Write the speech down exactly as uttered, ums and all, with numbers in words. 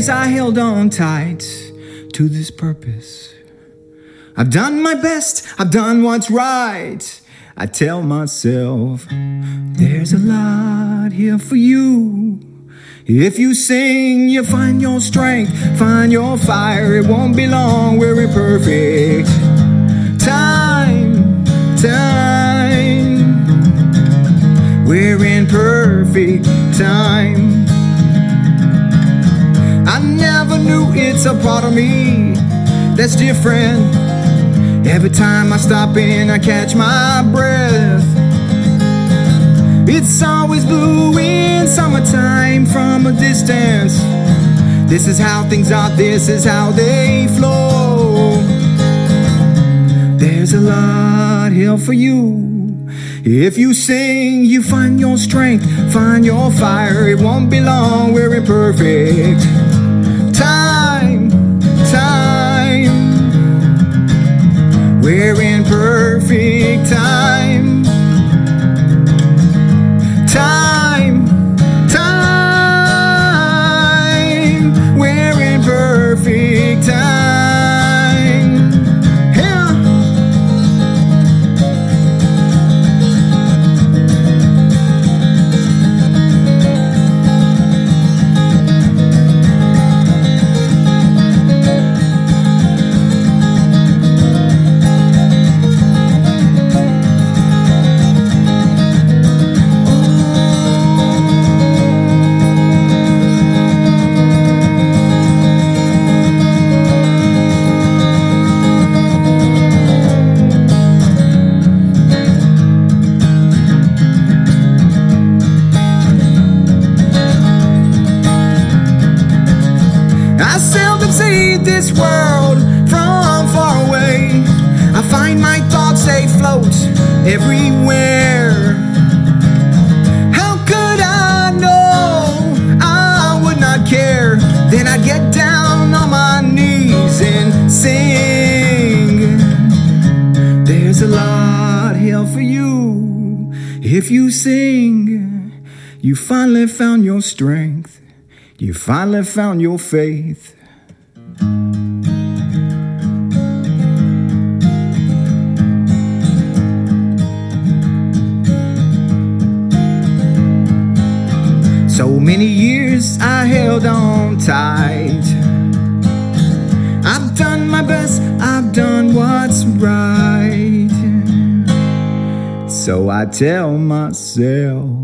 years I held on tight to this purpose. I've done my best, I've done what's right. I tell myself, there's a lot here for you. If you sing, you find your strength, find your fire. It won't be long, we're in perfect time, time. We're in perfect time. I never knew it's a part of me that's different. Every time I stop and I catch my breath, it's always blue in summertime from a distance. This is how things are, this is how they flow. There's a lot here for you. If you sing, you find your strength, find your fire. It won't be long, we're in perfect time, time. We're in perfect time. Time, time. We're in perfect time. Yeah. I seldom see this world from far away. I find my thoughts, they float everywhere. How could I know I would not care? Then I'd get down on my knees and sing. There's a lot here for you. If you sing, you finally found your strength. You finally found your faith. So many years I held on tight. I've done my best, I've done what's right. So I tell myself,